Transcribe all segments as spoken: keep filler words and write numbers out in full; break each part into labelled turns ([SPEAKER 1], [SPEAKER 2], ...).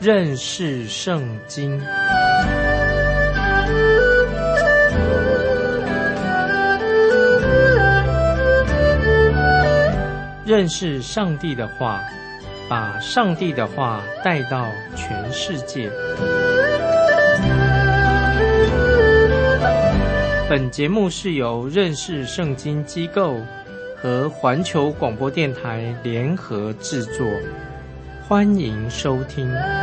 [SPEAKER 1] 认识圣经。认识上帝的话，把上帝的话带到全世界。本节目是由认识圣经机构和环球广播电台联合制作，欢迎收听。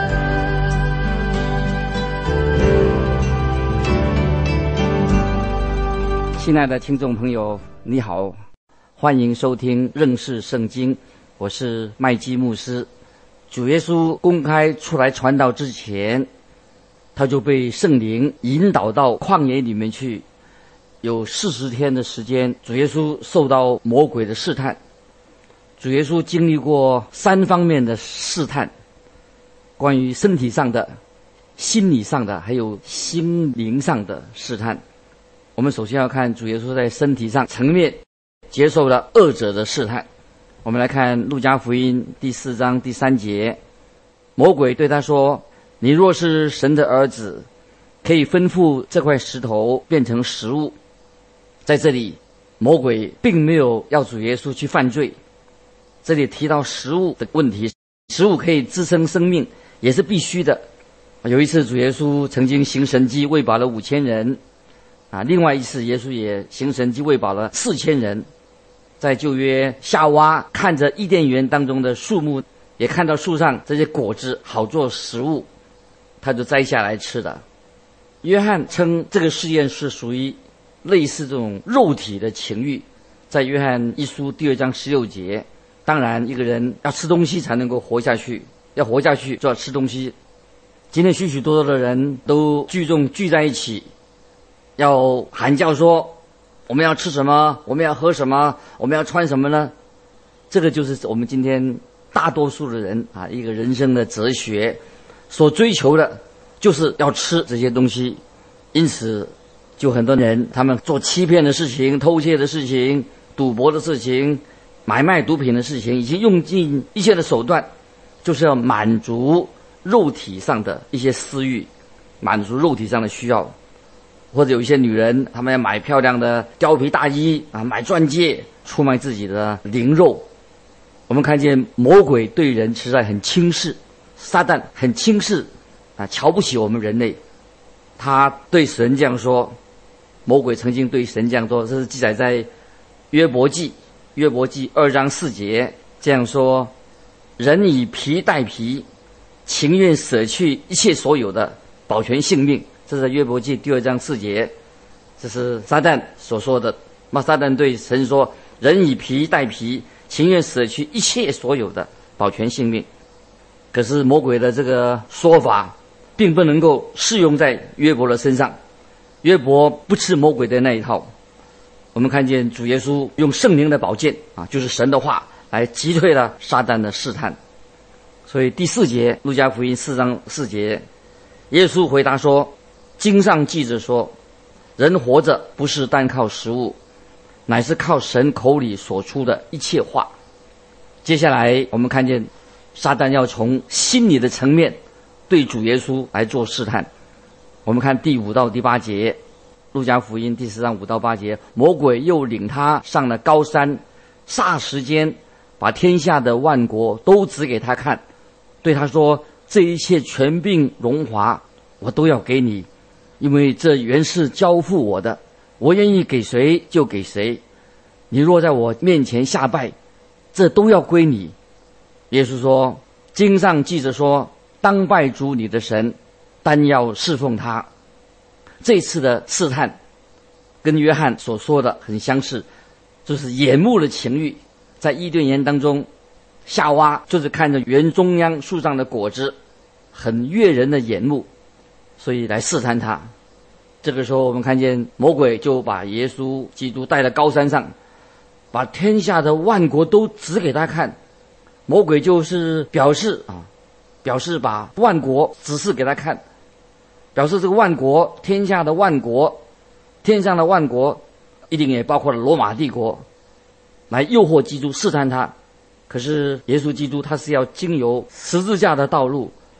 [SPEAKER 2] 亲爱的听众朋友，你好，欢迎收听认识圣经，我是麦基牧师。主耶稣公开出来传道之前，他就被圣灵引导到旷野里面去，有四十天的时间，主耶稣受到魔鬼的试探。主耶稣经历过三方面的试探，关于身体上的、心理上的，还有心灵上的试探。我们首先要看主耶稣在身体上层面接受了恶者的试探。我们来看路加福音第四章第三节，魔鬼对他说：你若是神的儿子，可以吩咐这块石头变成食物。在这里，魔鬼并没有要主耶稣去犯罪。这里提到食物的问题，食物可以支撑生命，也是必须的。有一次主耶稣曾经行神迹喂饱了五千人，啊，另外一次耶稣也行神迹喂饱了四千人。在旧约，夏娃看着伊甸园当中的树木，也看到树上这些果子好做食物，他就摘下来吃的。约翰称这个试验是属于类似这种肉体的情欲，在约翰一书第二章十六节。当然，一个人要吃东西才能够活下去，要活下去就要吃东西。今天许许多多的人都聚众聚在一起，要喊叫说我们要吃什么，我们要喝什么，我们要穿什么呢？这个就是我们今天大多数的人啊，一个人生的哲学所追求的，就是要吃这些东西。因此就很多人他们做欺骗的事情、偷窃的事情、赌博的事情、买卖毒品的事情，已经用尽一切的手段，就是要满足肉体上的一些私欲，满足肉体上的需要。或者有一些女人，她们要买漂亮的貂皮大衣啊，买钻戒，出卖自己的灵肉。我们看见魔鬼对人实在很轻视，撒旦很轻视啊，瞧不起我们人类。他对神这样说，魔鬼曾经对神这样说，这是记载在约伯记约伯记二章四节这样说：人以皮代皮，情愿舍去一切所有的，保全性命。这是约伯记第二章四节，这是撒旦所说的。那撒旦对神说：人以皮代皮，情愿舍去一切所有的，保全性命。可是魔鬼的这个说法并不能够适用在约伯的身上，约伯不吃魔鬼的那一套。我们看见主耶稣用圣灵的宝剑啊，就是神的话来击退了撒旦的试探。所以第四节，路加福音四章四节，耶稣回答说：经上记着说，人活着不是单靠食物，乃是靠神口里所出的一切话。接下来我们看见撒旦要从心理的层面对主耶稣来做试探。我们看第五到第八节，路加福音第十章五到八节，魔鬼又领他上了高山，霎时间把天下的万国都指给他看，对他说：这一切权柄荣华我都要给你，因为这原是交付我的，我愿意给谁就给谁。你若在我面前下拜，这都要归你。耶稣说：经上记着说，当拜主你的神，单要侍奉他。这次的试探跟约翰所说的很相似，就是眼目的情欲。在伊甸园当中，夏娃就是看着园中央树上的果子，很悦人的眼目，所以来试探他。这个时候我们看见魔鬼就把耶稣基督带到高山上，把天下的万国都指给他看。魔鬼就是表示啊，表示把万国指示给他看，表示这个万国，天下的万国，天上的万国一定也包括了罗马帝国，来诱惑基督，试探他。可是耶稣基督他是要经由十字架的道路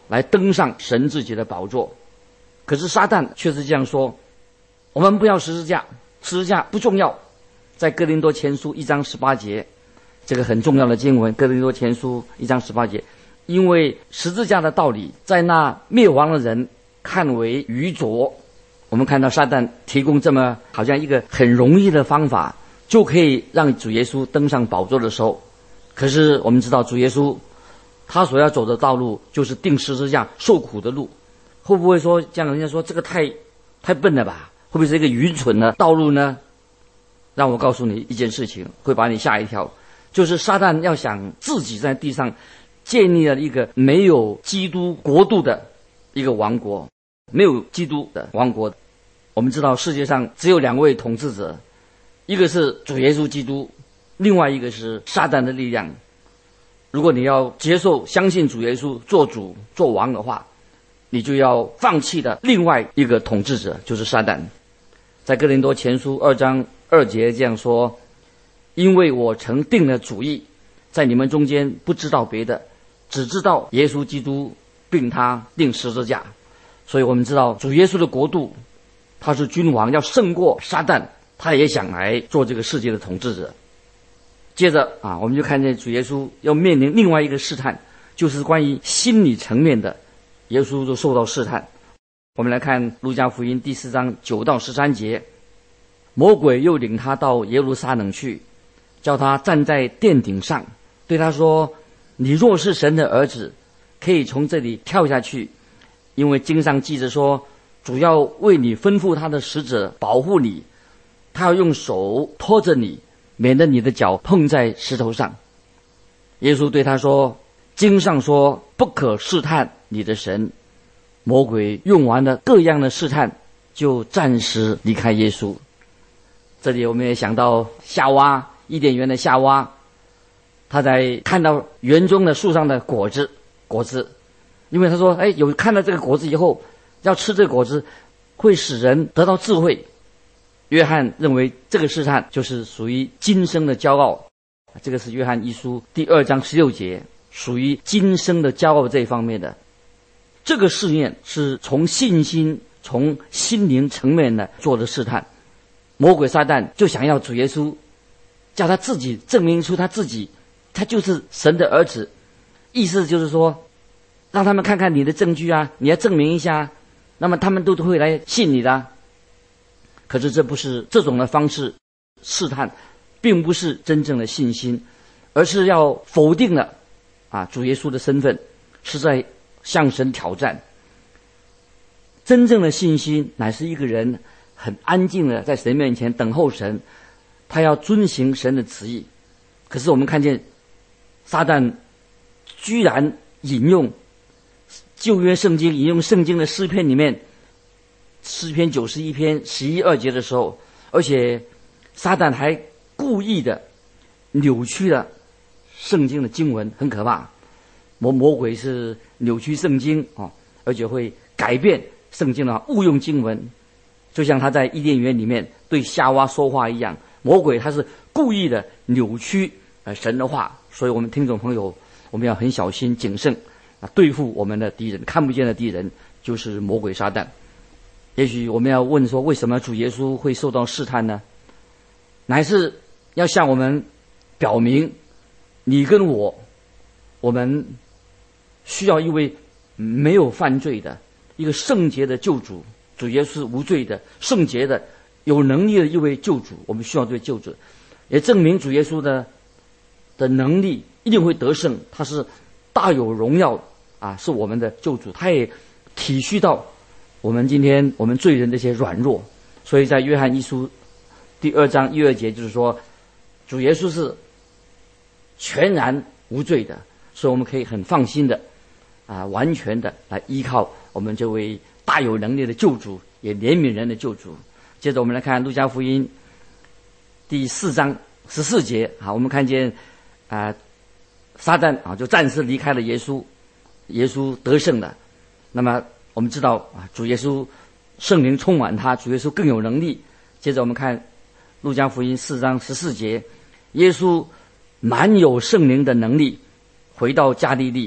[SPEAKER 2] 来登上神自己的宝座。可是撒旦却是这样说：我们不要十字架，十字架不重要。在哥林多前书一章十八节，这个很重要的经文，哥林多前书一章十八节，因为十字架的道理在那灭亡的人看为愚拙。我们看到撒旦提供这么好像一个很容易的方法，就可以让主耶稣登上宝座的时候，可是我们知道主耶稣他所要走的道路就是钉十字架受苦的路。会不会说这样人家说这个太太笨了吧，会不会是一个愚蠢的道路呢？让我告诉你一件事情，会把你吓一跳，就是撒旦要想自己在地上建立了一个没有基督国度的一个王国，没有基督的王国。我们知道世界上只有两位统治者，一个是主耶稣基督，另外一个是撒旦的力量。如果你要接受相信主耶稣做主做王的话，你就要放弃的另外一个统治者，就是撒旦。在哥林多前书二章二节这样说：因为我曾定了主意，在你们中间不知道别的，只知道耶稣基督并他钉十字架。所以我们知道主耶稣的国度，他是君王，要胜过撒旦，他也想来做这个世界的统治者。接着啊，我们就看见主耶稣要面临另外一个试探，就是关于心理层面的，耶稣就受到试探。我们来看路加福音第四章九到十三节，魔鬼又领他到耶路撒冷去，叫他站在殿顶上，对他说：你若是神的儿子，可以从这里跳下去，因为经上记着说，主要为你吩咐他的使者保护你，他要用手托着你，免得你的脚碰在石头上。耶稣对他说：经上说，不可试探你的神。魔鬼用完了各样的试探，就暂时离开耶稣。这里我们也想到夏娃，伊甸园的夏娃，他在看到园中的树上的果子果子因为他说，哎，有看到这个果子以后，要吃这个果子会使人得到智慧。约翰认为这个试探就是属于今生的骄傲，这个是约翰一书第二章十六节，属于今生的骄傲这一方面的。这个试验是从信心从心灵层面呢做的试探。魔鬼撒旦就想要主耶稣叫他自己证明出他自己他就是神的儿子，意思就是说让他们看看你的证据啊，你要证明一下，那么他们都会来信你的。可是这不是这种的方式试探，并不是真正的信心，而是要否定了啊主耶稣的身份，是在向神挑战。真正的信心乃是一个人很安静的在神面前等候神，他要遵行神的旨意。可是我们看见撒旦居然引用旧约圣经，引用圣经的诗篇里面诗篇九十一篇十一二节的时候，而且撒旦还故意的扭曲了圣经的经文，很可怕。魔魔鬼是扭曲圣经啊，而且会改变圣经的误用经文，就像他在伊甸园里面对夏娃说话一样，魔鬼他是故意的扭曲呃神的话。所以我们听众朋友，我们要很小心谨慎啊，对付我们的敌人，看不见的敌人就是魔鬼撒旦。也许我们要问说，为什么主耶稣会受到试探呢？乃是要向我们表明，你跟我，我们需要一位没有犯罪的一个圣洁的救主。主耶稣是无罪的、圣洁的、有能力的一位救主，我们需要这位救主，也证明主耶稣的的能力一定会得胜，他是大有荣耀啊，是我们的救主。他也体恤到我们今天我们罪人这些软弱，所以在约翰一书第二章一二节就是说，主耶稣是全然无罪的，所以我们可以很放心的啊，完全的来依靠我们这位大有能力的救主，也怜悯人的救主。接着我们来看路加福音第四章十四节啊，我们看见啊，撒旦啊就暂时离开了耶稣，耶稣得胜了。那么我们知道啊，主耶稣圣灵充满他，主耶稣更有能力。接着我们看路加福音四章十四节，耶稣满有圣灵的能力，回到加利利，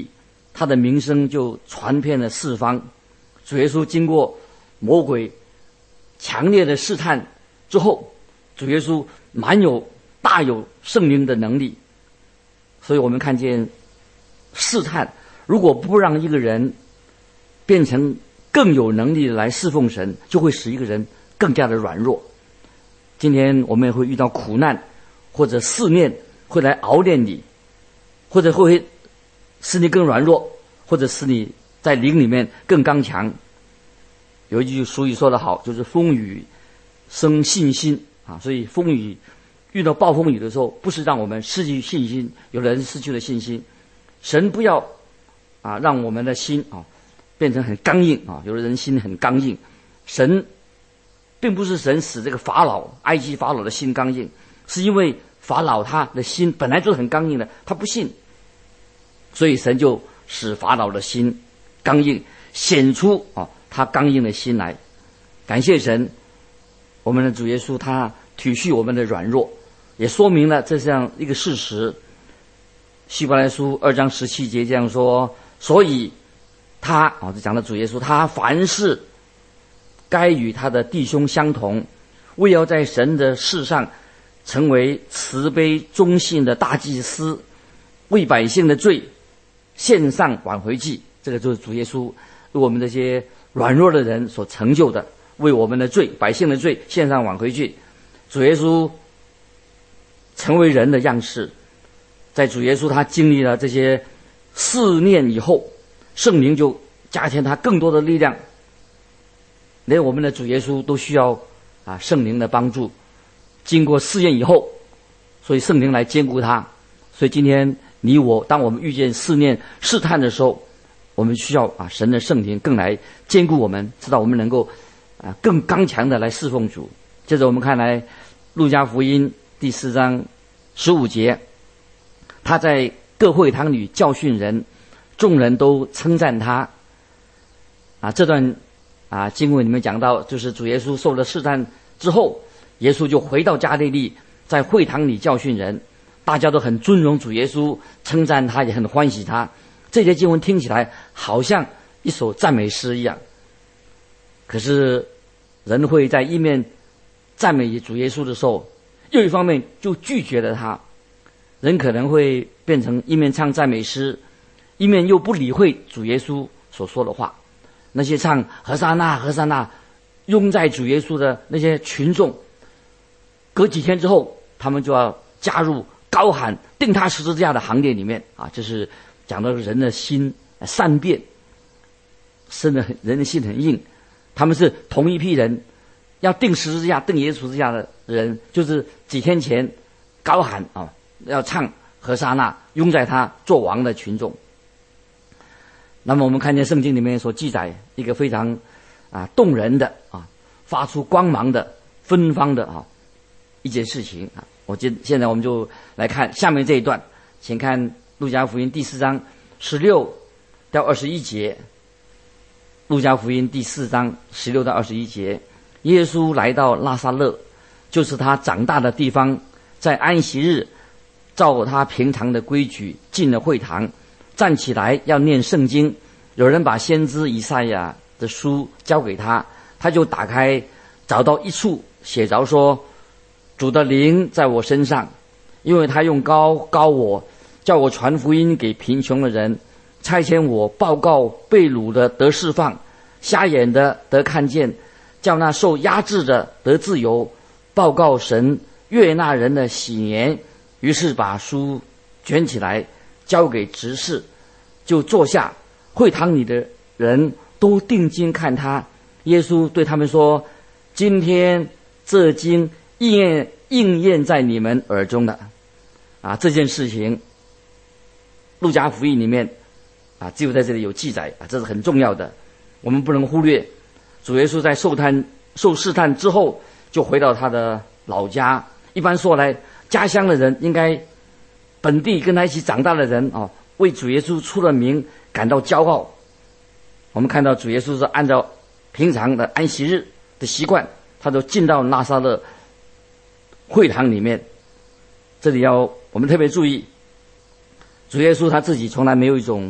[SPEAKER 2] 他的名声就传遍了四方。主耶稣经过魔鬼强烈的试探之后，主耶稣满有大有圣灵的能力。所以我们看见试探如果不让一个人变成更有能力的来侍奉神，就会使一个人更加的软弱。今天我们也会遇到苦难或者试炼，会来熬炼你，或者会使你更软弱，或者使你在灵里面更刚强。有一句俗语说得好，就是风雨生信心啊。所以风雨遇到暴风雨的时候，不是让我们失去信心，有的人失去了信心。神不要啊让我们的心啊变成很刚硬啊，有的人心很刚硬。神并不是神使这个法老埃及法老的心刚硬，是因为法老他的心本来就是很刚硬的，他不信，所以神就使法老的心刚硬，显出啊他刚硬的心来。感谢神，我们的主耶稣他体恤我们的软弱，也说明了这样一个事实。希伯来书二章十七节这样说，所以他啊，这讲到主耶稣，他凡事该与他的弟兄相同，为要在神的事上成为慈悲忠信的大祭司，为百姓的罪献上挽回祭。这个就是主耶稣为我们这些软弱的人所成就的，为我们的罪百姓的罪献上挽回祭。主耶稣成为人的样式，在主耶稣他经历了这些试炼以后，圣灵就加添他更多的力量。连我们的主耶稣都需要啊圣灵的帮助，经过试验以后，所以圣灵来兼顾他。所以今天你我当我们遇见试炼试探的时候，我们需要啊神的圣灵更来兼顾我们，知道我们能够啊更刚强的来侍奉主。接着我们看来路加福音第四章十五节，他在各会堂里教训人，众人都称赞他。啊，这段啊经文里面讲到，就是主耶稣受了试探之后，耶稣就回到加利利，在会堂里教训人，大家都很尊荣主耶稣，称赞他，也很欢喜他。这些经文听起来好像一首赞美诗一样，可是人会在一面赞美主耶稣的时候，又一方面就拒绝了他。人可能会变成一面唱赞美诗，一面又不理会主耶稣所说的话。那些唱和散那和散那拥在主耶稣的那些群众，隔几天之后他们就要加入高喊钉他十字架的行列里面啊。这是讲到人的心善变，真的人的心很硬。他们是同一批人，要钉十字架钉耶稣十字架的人，就是几天前高喊啊要唱和散那拥在他做王的群众。那么我们看见圣经里面所记载一个非常啊动人的啊发出光芒的芬芳的啊一件事情啊。我今现在我们就来看下面这一段，请看路加福音第四章十六到二十一节。路加福音第四章十六到二十一节，耶稣来到拉撒勒，就是他长大的地方，在安息日照他平常的规矩进了会堂，站起来要念圣经。有人把先知以赛亚的书交给他，他就打开，找到一处写着说，主的灵在我身上，因为他用膏膏我，叫我传福音给贫穷的人，差遣我报告被掳的得释放，瞎眼的得看见，叫那受压制的得自由，报告神悦纳人的喜年。于是把书卷起来交给执事，就坐下。会堂里的人都定睛看他。耶稣对他们说，今天这经应验应验在你们耳中的啊，这件事情路加福音里面啊只有在这里有记载啊，这是很重要的，我们不能忽略。主耶稣在受探受试探之后，就回到他的老家。一般说来，家乡的人应该本地跟他一起长大的人啊，为主耶稣出了名感到骄傲。我们看到主耶稣是按照平常的安息日的习惯，他就进到拿撒勒会堂里面。这里要我们特别注意，主耶稣他自己从来没有一种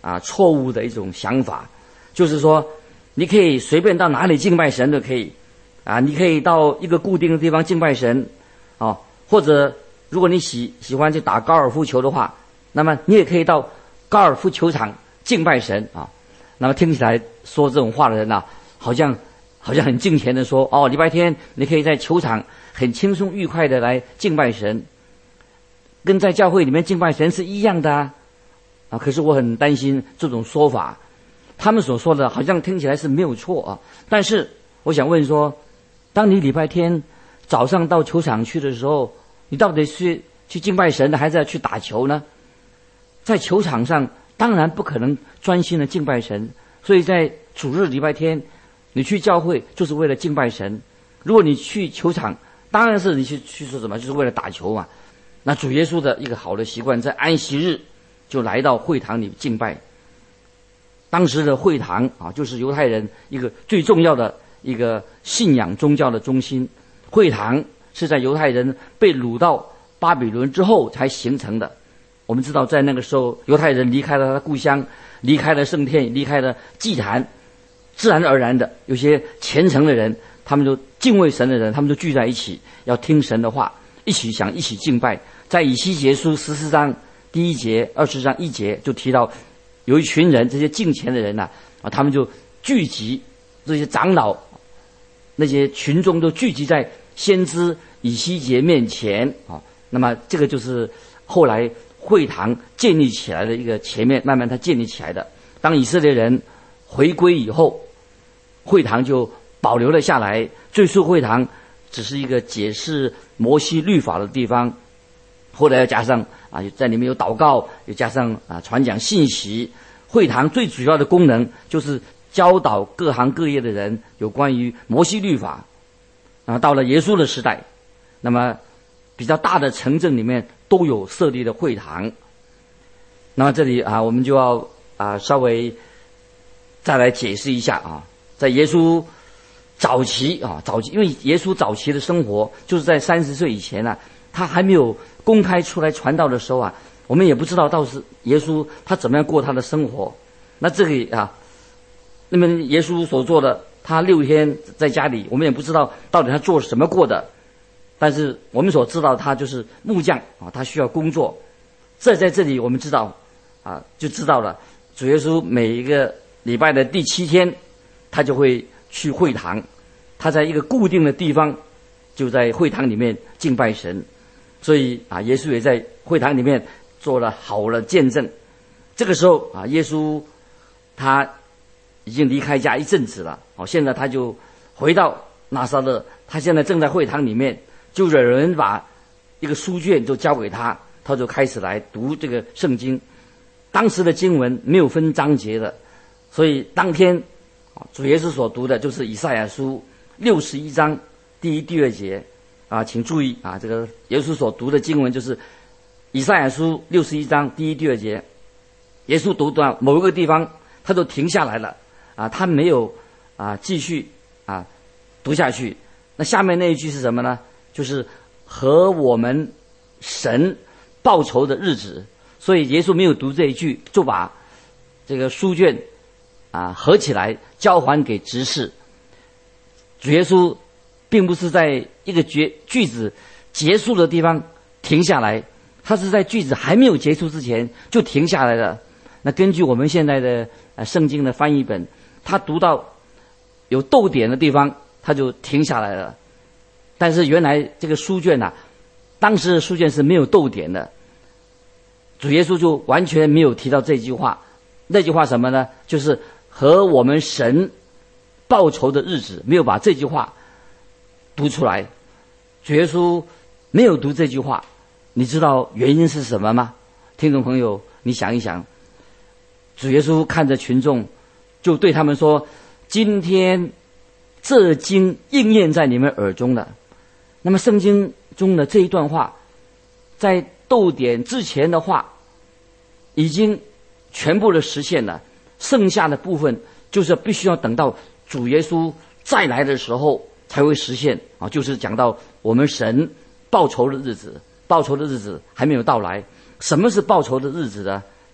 [SPEAKER 2] 啊错误的一种想法，就是说你可以随便到哪里敬拜神都可以啊，你可以到一个固定的地方敬拜神啊，或者如果你喜喜欢去打高尔夫球的话，那么你也可以到高尔夫球场敬拜神啊。那么听起来说这种话的人呐、啊，好像好像很敬虔的说，哦，礼拜天你可以在球场很轻松愉快的来敬拜神，跟在教会里面敬拜神是一样的啊。啊，可是我很担心这种说法，他们所说的好像听起来是没有错啊。但是我想问说，当你礼拜天早上到球场去的时候，你到底是去敬拜神呢，还是要去打球呢？在球场上当然不可能专心的敬拜神，所以在主日礼拜天你去教会就是为了敬拜神。如果你去球场，当然是你去去说什么，就是为了打球嘛。那主耶稣的一个好的习惯，在安息日就来到会堂里敬拜。当时的会堂啊，就是犹太人一个最重要的一个信仰宗教的中心。会堂是在犹太人被掳到巴比伦之后才形成的。我们知道，在那个时候，犹太人离开了他的故乡，离开了圣殿，离开了祭坛，自然而然的，有些虔诚的人，他们就敬畏神的人，他们就聚在一起，要听神的话，一起想一起敬拜。在以西结书十四章第一节、二十章一节就提到，有一群人，这些敬虔的人呐、啊，啊，他们就聚集，这些长老，那些群众都聚集在先知以西结面前啊。那么这个就是后来会堂建立起来的一个前面，慢慢它建立起来的。当以色列人回归以后，会堂就保留了下来。最初会堂只是一个解释摩西律法的地方，后来要加上啊，在里面有祷告，又加上啊传讲信息。会堂最主要的功能就是教导各行各业的人有关于摩西律法。然后到了耶稣的时代，那么比较大的城镇里面都有设立的会堂。那么这里啊，我们就要啊稍微再来解释一下啊，在耶稣早期啊，早期因为耶稣早期的生活就是在三十岁以前啊，他还没有公开出来传道的时候啊，我们也不知道到时耶稣他怎么样过他的生活。那这里啊，那么耶稣所做的，他六天在家里，我们也不知道到底他做什么过的。但是我们所知道，他就是木匠啊，他需要工作。这在这里我们知道啊，就知道了。主耶稣每一个礼拜的第七天，他就会去会堂，他在一个固定的地方，就在会堂里面敬拜神。所以啊，耶稣也在会堂里面做了好的见证。这个时候啊，耶稣他已经离开家一阵子了，哦，现在他就回到拿撒勒，他现在正在会堂里面。就有人把一个书卷就交给他，他就开始来读这个圣经。当时的经文没有分章节的，所以当天主耶稣所读的就是以赛亚书六十一章第一、第二节啊，请注意啊，这个耶稣所读的经文就是以赛亚书六十一章第一、第二节。耶稣读到某一个地方，他就停下来了啊，他没有啊继续啊读下去。那下面那一句是什么呢？就是和我们神报仇的日子。所以耶稣没有读这一句，就把这个书卷啊合起来交还给执事。主耶稣并不是在一个句句子结束的地方停下来，他是在句子还没有结束之前就停下来了。那根据我们现在的呃圣经的翻译本，他读到有逗点的地方他就停下来了。但是原来这个书卷啊，当时的书卷是没有逗点的，主耶稣就完全没有提到这句话。那句话什么呢？就是和我们神报仇的日子，没有把这句话读出来。主耶稣没有读这句话，你知道原因是什么吗？听众朋友，你想一想，主耶稣看着群众，就对他们说：今天这经应验在你们耳中了。那么圣经中的这一段话，在逗点之前的话已经全部的实现了，剩下的部分就是必须要等到主耶稣再来的时候才会实现啊，就是讲到我们神报仇的日子。报仇的日子还没有到来。什么是报仇的日子呢？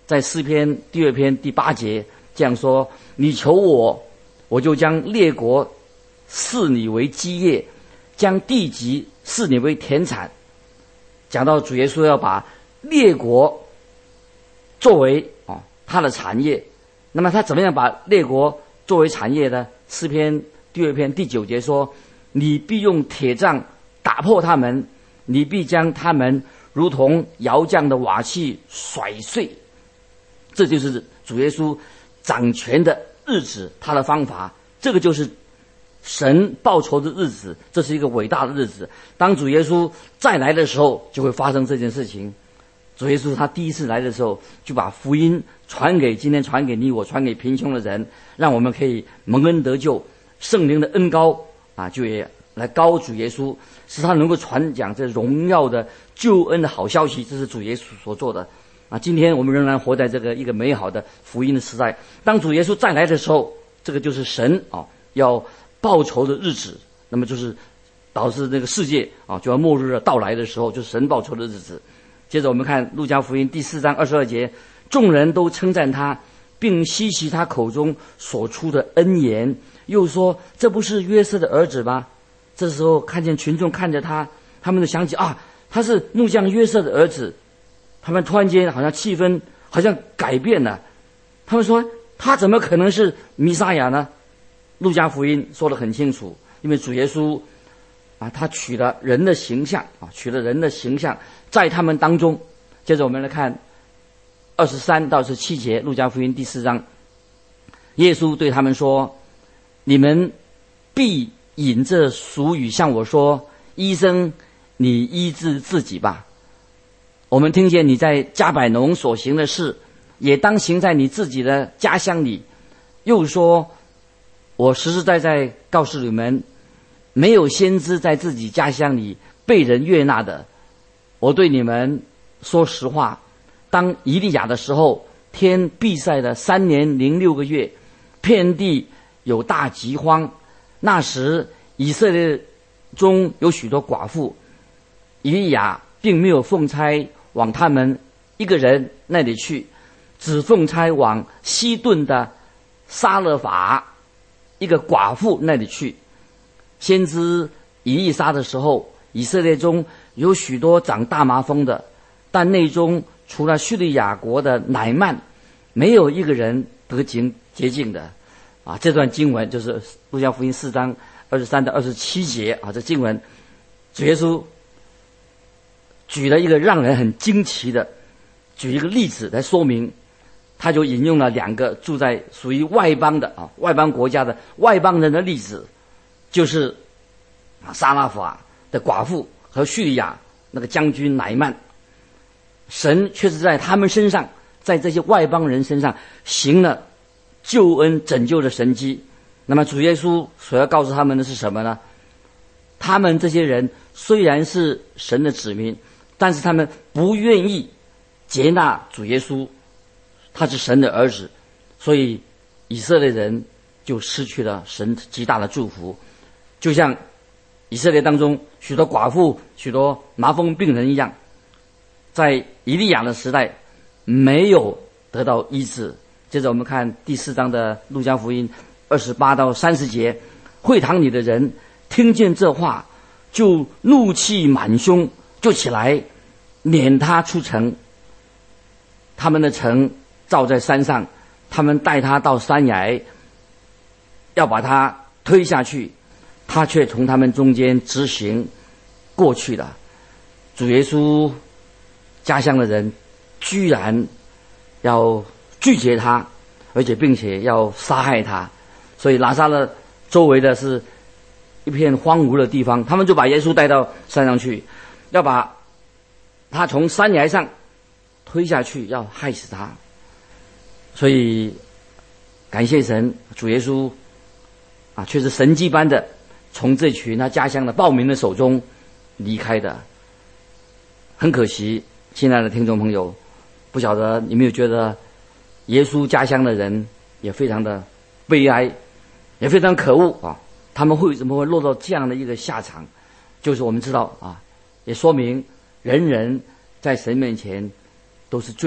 [SPEAKER 2] 在诗篇第二篇第八节这样说：你求我，我就将列国视你为基业，将地级视你为田产。讲到主耶稣要把列国作为哦他的产业，那么他怎么样把列国作为产业呢？诗篇第二篇第九节说：你必用铁杖打破他们，你必将他们如同窑匠的瓦器甩碎。这就是主耶稣掌权的日子，他的方法，这个就是神报仇的日子，这是一个伟大的日子。当主耶稣再来的时候，就会发生这件事情。主耶稣他第一次来的时候，就把福音传给今天传给你我，传给贫穷的人，让我们可以蒙恩得救。圣灵的恩膏啊，就也来膏主耶稣，使他能够传讲这荣耀的救恩的好消息。这是主耶稣所做的啊！今天我们仍然活在这个一个美好的福音的时代。当主耶稣再来的时候，这个就是神啊要报仇的日子，那么就是导致这个世界啊就要末日的到来的时候，就是神报仇的日子。接着我们看路加福音第四章二十二节，众人都称赞他，并稀奇他口中所出的恩言，又说这不是约瑟的儿子吗？这时候看见群众看着他，他们就想起啊，他是木匠约瑟的儿子。他们突然间好像气氛好像改变了，他们说他怎么可能是弥撒亚呢？路加福音说得很清楚，因为主耶稣啊，他取了人的形象啊，取了人的形象在他们当中。接着我们来看二十三到十七节，路加福音第四章，耶稣对他们说：你们必引这俗语向我说，医生，你医治自己吧。我们听见你在加百农所行的事，也当行在你自己的家乡里。又说，我实实在在告诉你们，没有先知在自己家乡里被人悦纳的。我对你们说实话，当以利亚的时候，天闭塞了三年零六个月，遍地有大饥荒。那时以色列中有许多寡妇，以利亚并没有奉差往他们一个人那里去，只奉差往西顿的撒勒法一个寡妇那里去。先知以利沙的时候，以色列中有许多长大麻风的，但内中除了叙利亚国的乃曼，没有一个人得洁洁净的。啊，这段经文就是路加福音四章二十三到二十七节啊，这经文主耶稣举了一个让人很惊奇的，举一个例子来说明，他就引用了两个住在属于外邦的啊外邦国家的外邦人的例子，就是啊撒拉法的寡妇和叙利亚那个将军乃曼。神却是在他们身上，在这些外邦人身上行了救恩拯救的神迹。那么主耶稣所要告诉他们的是什么呢？他们这些人虽然是神的子民，但是他们不愿意接纳主耶稣，他是神的儿子，所以以色列人就失去了神极大的祝福。就像以色列当中许多寡妇、许多麻风病人一样，在以利亚的时代没有得到医治。接着我们看第四章的路加福音二十八到三十节，会堂里的人听见这话，就怒气满胸，就起来撵他出城。他们的城造在山上，他们带他到山崖，要把他推下去，他却从他们中间直行过去了。主耶稣家乡的人居然要拒绝他，而且并且要杀害他。所以拿撒勒周围的是一片荒芜的地方，他们就把耶稣带到山上去，要把他从山崖上推下去，要害死他。所以感谢神，主耶稣啊，却是神迹般的从这群他家乡的暴民的手中离开的。很可惜，亲爱的听众朋友，不晓得你没有觉得耶稣家乡的人也非常的悲哀，也非常可恶啊！他们为什么会落到这样的一个下场？就是我们知道啊，也说明人人在神面前都是罪人。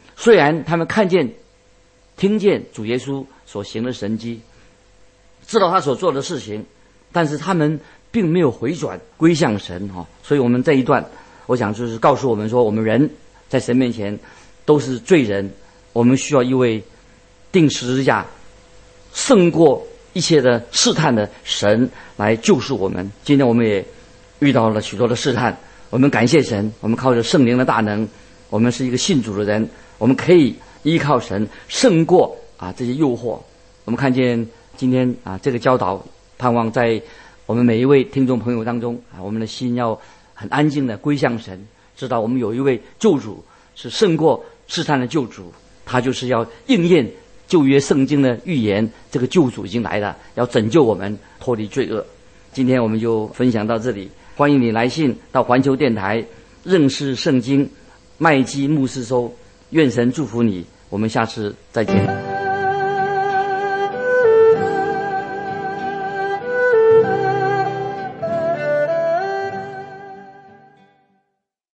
[SPEAKER 2] 虽然他们看见、听见主耶稣所行的神迹，知道他所做的事情，但是他们并没有回转归向神哈。所以我们这一段，我想就是告诉我们说，我们人在神面前都是罪人，我们需要一位定十字架、胜过一切的试探的神来救赎我们。今天我们也遇到了许多的试探，我们感谢神，我们靠着圣灵的大能，我们是一个信主的人，我们可以依靠神胜过啊这些诱惑。我们看见今天啊这个教导，盼望在我们每一位听众朋友当中啊，我们的心要很安静的归向神，知道我们有一位救主是胜过试探的救主，他就是要应验旧约圣经的预言，这个救主已经来了，要拯救我们脱离罪恶。今天我们就分享到这里，欢迎你来信到环球电台认识圣经麦基牧师收，愿神祝福你，我们下次再见。